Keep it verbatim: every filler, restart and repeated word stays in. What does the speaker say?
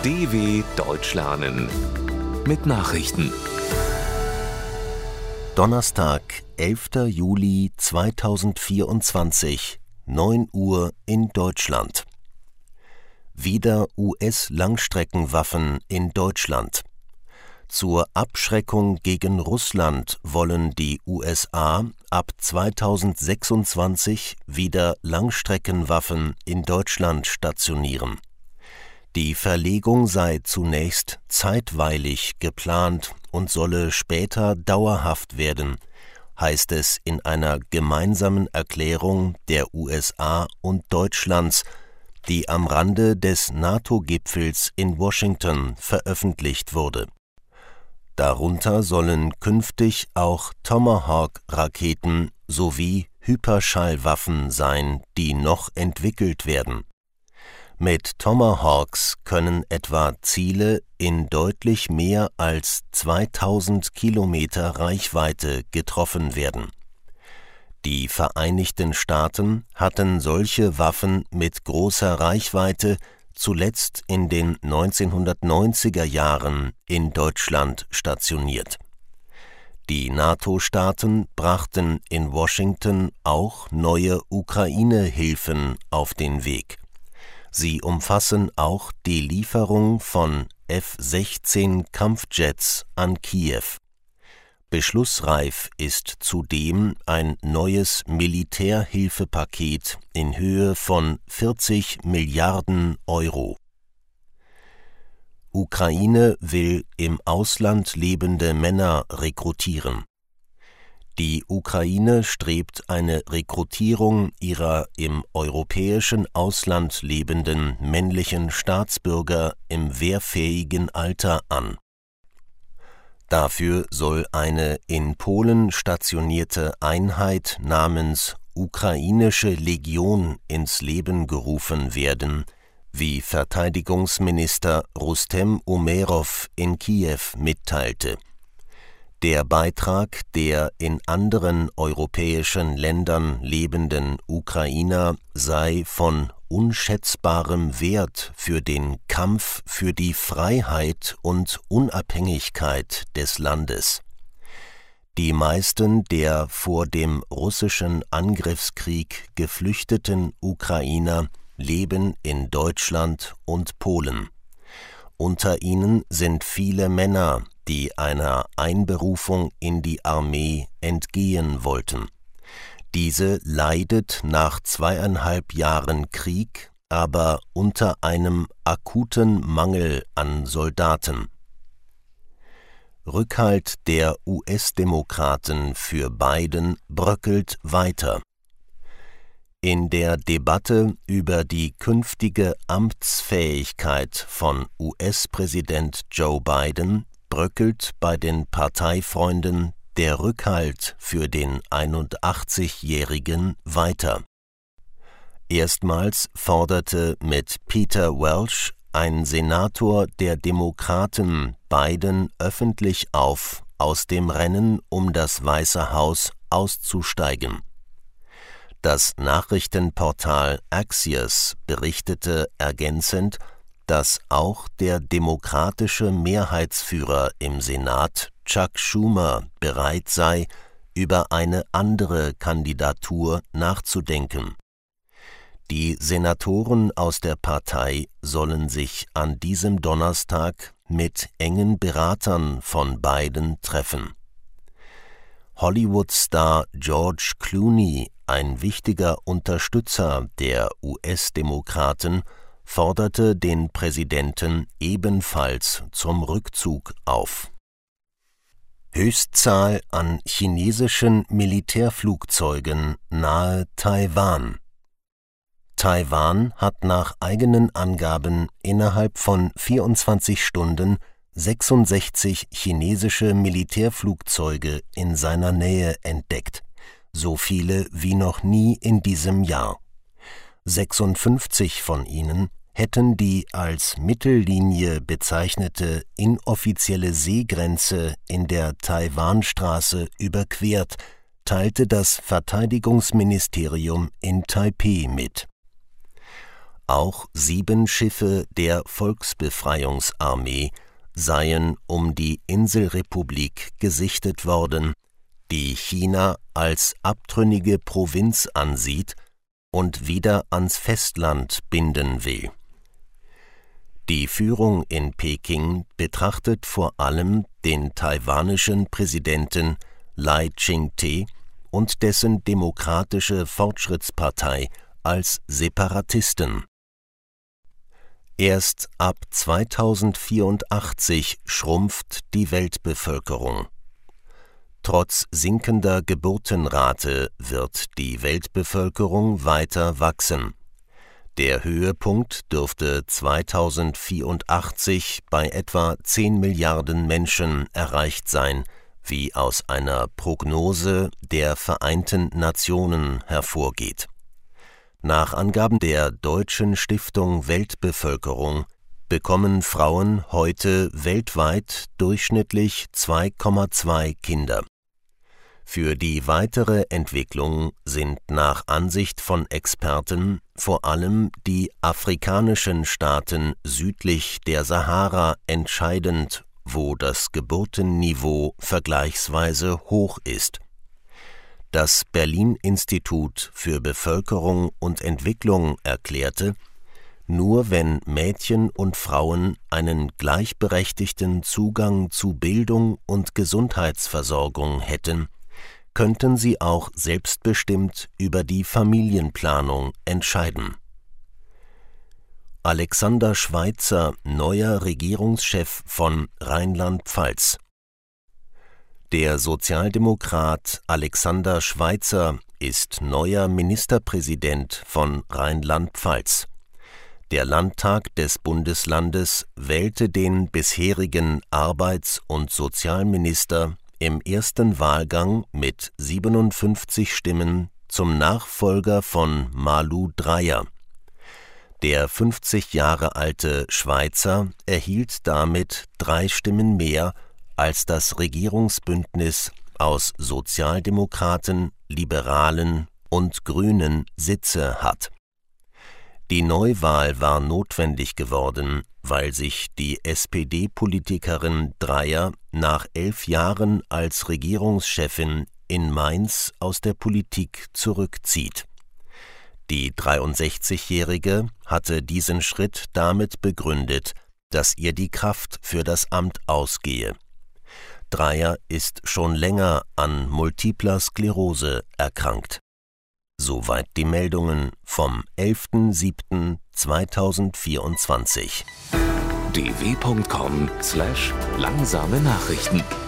D W Deutsch lernen mit Nachrichten. Donnerstag, elfter Juli zweitausendvierundzwanzig, neun Uhr in Deutschland. Wieder U S-Langstreckenwaffen in Deutschland. Zur Abschreckung gegen Russland wollen die U S A ab zweitausendsechsundzwanzig wieder Langstreckenwaffen in Deutschland stationieren. Die Verlegung sei zunächst zeitweilig geplant und solle später dauerhaft werden, heißt es in einer gemeinsamen Erklärung der U S A und Deutschlands, die am Rande des NATO-Gipfels in Washington veröffentlicht wurde. Darunter sollen künftig auch Tomahawk-Raketen sowie Hyperschallwaffen sein, die noch entwickelt werden. Mit Tomahawks können etwa Ziele in deutlich mehr als zweitausend Kilometer Reichweite getroffen werden. Die Vereinigten Staaten hatten solche Waffen mit großer Reichweite zuletzt in den neunzehnhundertneunziger Jahren in Deutschland stationiert. Die NATO-Staaten brachten in Washington auch neue Ukraine-Hilfen auf den Weg. Sie umfassen auch die Lieferung von F sechzehn Kampfjets an Kiew. Beschlussreif ist zudem ein neues Militärhilfepaket in Höhe von vierzig Milliarden Euro. Ukraine will im Ausland lebende Männer rekrutieren. Die Ukraine strebt eine Rekrutierung ihrer im europäischen Ausland lebenden männlichen Staatsbürger im wehrfähigen Alter an. Dafür soll eine in Polen stationierte Einheit namens Ukrainische Legion ins Leben gerufen werden, wie Verteidigungsminister Rustem Umerov in Kiew mitteilte. Der Beitrag der in anderen europäischen Ländern lebenden Ukrainer sei von unschätzbarem Wert für den Kampf für die Freiheit und Unabhängigkeit des Landes. Die meisten der vor dem russischen Angriffskrieg geflüchteten Ukrainer leben in Deutschland und Polen. Unter ihnen sind viele Männer, die einer Einberufung in die Armee entgehen wollten. Diese leidet nach zweieinhalb Jahren Krieg aber unter einem akuten Mangel an Soldaten. Rückhalt der U S-Demokraten für Biden bröckelt weiter. In der Debatte über die künftige Amtsfähigkeit von U S-Präsident Joe Biden bröckelt bei den Parteifreunden der Rückhalt für den einundachtzigjährigen weiter. Erstmals forderte mit Peter Welch ein Senator der Demokraten Biden öffentlich auf, aus dem Rennen um das Weiße Haus auszusteigen. Das Nachrichtenportal Axios berichtete ergänzend, dass auch der demokratische Mehrheitsführer im Senat, Chuck Schumer, bereit sei, über eine andere Kandidatur nachzudenken. Die Senatoren aus der Partei sollen sich an diesem Donnerstag mit engen Beratern von Biden treffen. Hollywood-Star George Clooney, ein wichtiger Unterstützer der U S-Demokraten, forderte den Präsidenten ebenfalls zum Rückzug auf. Höchstzahl an chinesischen Militärflugzeugen nahe Taiwan. Taiwan hat nach eigenen Angaben innerhalb von vierundzwanzig Stunden sechsundsechzig chinesische Militärflugzeuge in seiner Nähe entdeckt, so viele wie noch nie in diesem Jahr. sechsundfünfzig von ihnen hätten die als Mittellinie bezeichnete inoffizielle Seegrenze in der Taiwanstraße überquert, teilte das Verteidigungsministerium in Taipeh mit. Auch sieben Schiffe der Volksbefreiungsarmee seien um die Inselrepublik gesichtet worden, die China als abtrünnige Provinz ansieht und wieder ans Festland binden will. Die Führung in Peking betrachtet vor allem den taiwanischen Präsidenten Lai Ching-te und dessen Demokratische Fortschrittspartei als Separatisten. Erst ab zweitausendvierundachtzig schrumpft die Weltbevölkerung. Trotz sinkender Geburtenrate wird die Weltbevölkerung weiter wachsen. Der Höhepunkt dürfte zweitausendvierundachtzig bei etwa zehn Milliarden Menschen erreicht sein, wie aus einer Prognose der Vereinten Nationen hervorgeht. Nach Angaben der Deutschen Stiftung Weltbevölkerung bekommen Frauen heute weltweit durchschnittlich zwei Komma zwei Kinder. Für die weitere Entwicklung sind nach Ansicht von Experten vor allem die afrikanischen Staaten südlich der Sahara entscheidend, wo das Geburtenniveau vergleichsweise hoch ist. Das Berlin-Institut für Bevölkerung und Entwicklung erklärte, nur wenn Mädchen und Frauen einen gleichberechtigten Zugang zu Bildung und Gesundheitsversorgung hätten, könnten sie auch selbstbestimmt über die Familienplanung entscheiden. Alexander Schweitzer, neuer Regierungschef von Rheinland-Pfalz. Der Sozialdemokrat Alexander Schweitzer ist neuer Ministerpräsident von Rheinland-Pfalz. Der Landtag des Bundeslandes wählte den bisherigen Arbeits- und Sozialminister im ersten Wahlgang mit siebenundfünfzig Stimmen zum Nachfolger von Malu Dreyer. Der fünfzig Jahre alte Schweitzer erhielt damit drei Stimmen mehr, als das Regierungsbündnis aus Sozialdemokraten, Liberalen und Grünen Sitze hat. Die Neuwahl war notwendig geworden, weil sich die S P D-Politikerin Dreyer nach elf Jahren als Regierungschefin in Mainz aus der Politik zurückzieht. Die dreiundsechzigjährige hatte diesen Schritt damit begründet, dass ihr die Kraft für das Amt ausgehe. Dreyer ist schon länger an Multipler Sklerose erkrankt. Soweit die Meldungen vom elften siebten zweitausendvierundzwanzig. d w punkt com slash langsame Nachrichten